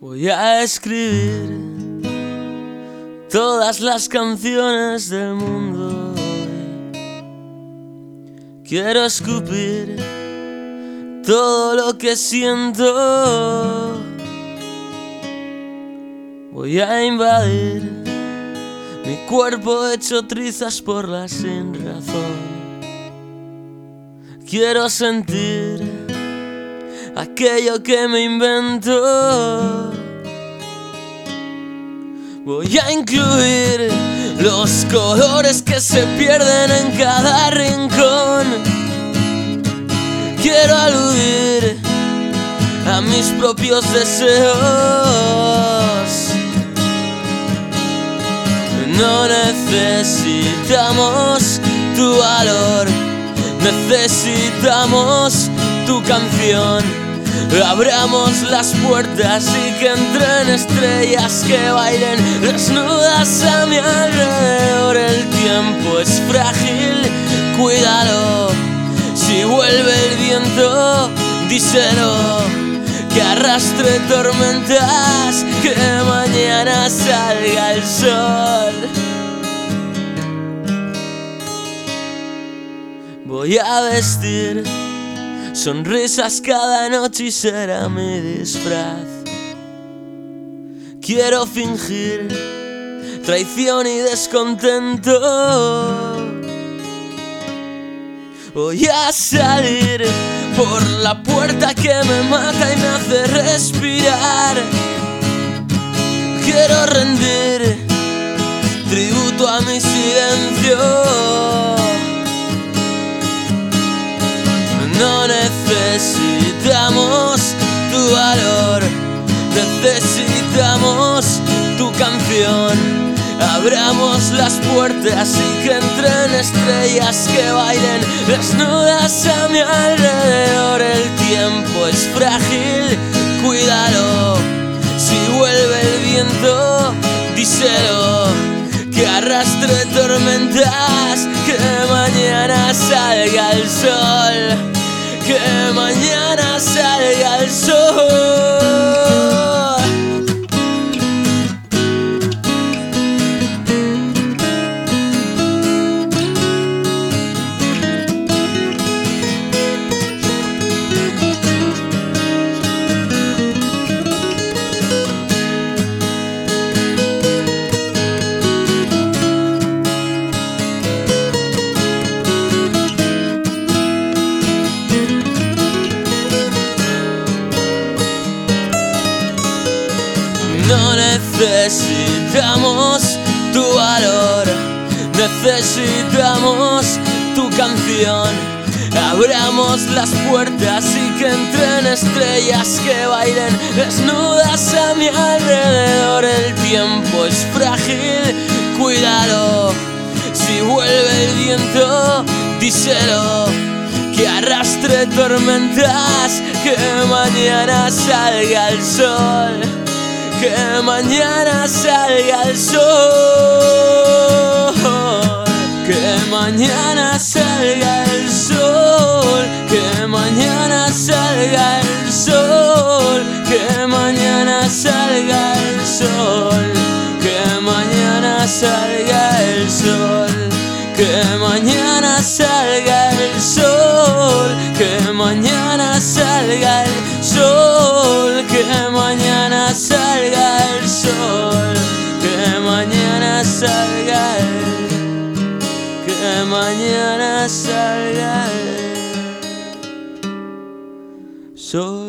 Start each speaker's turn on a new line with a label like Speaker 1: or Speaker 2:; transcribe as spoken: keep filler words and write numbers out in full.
Speaker 1: Voy a escribir todas las canciones del mundo hoy. Quiero escupir todo lo que siento. Voy a invadir mi cuerpo hecho trizas por la sin razón. Quiero sentir aquello que me invento. Voy a incluir los colores que se pierden en cada rincón. Quiero aludir a mis propios deseos. No necesitamos tu valor, necesitamos tu canción. Abramos las puertas y que entren estrellas que bailen desnudas a mi alrededor. El tiempo es frágil, cuídalo. Si vuelve el viento, díselo. Que arrastre tormentas, que mañana salga el sol. Voy a vestir sonrisas cada noche y será mi disfraz. Quiero fingir traición y descontento. Voy a salir por la puerta que me mata y me hace respirar. Quiero rendir tributo a mi silencio. No necesitamos tu valor, necesitamos tu canción. Abramos las puertas y que entren estrellas que bailen desnudas a mi alrededor. El tiempo es frágil, cuídalo. Si vuelve el viento, díselo. Que arrastre tormentas, que mañana salga el sol. Que mañana salga el sol. No necesitamos tu valor, necesitamos tu canción. Abramos las puertas y que entren estrellas que bailen desnudas a mi alrededor. El tiempo es frágil, cuídalo. Si vuelve el viento, díselo. Que arrastre tormentas, que mañana salga el sol. Que mañana salga el sol. Que mañana salga el sol. Que mañana salga el sol. Que mañana salga el sol. Que mañana salga el sol. Que mañana salga el sol. Que mañana salga el sol. Que mañana salga el sol. Que mañana salga el Que mañana salga el sol.